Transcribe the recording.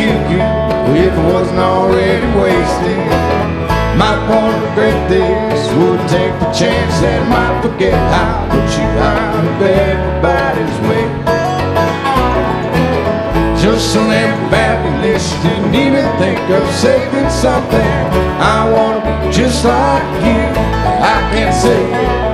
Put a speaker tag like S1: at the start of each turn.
S1: give you if it wasn't already wasted. Might want to regret this, would take the chance that I might forget how to put you out of everybody's way. Just on every family list, didn't even think of saving something. I wanna be just like you, I can't say it.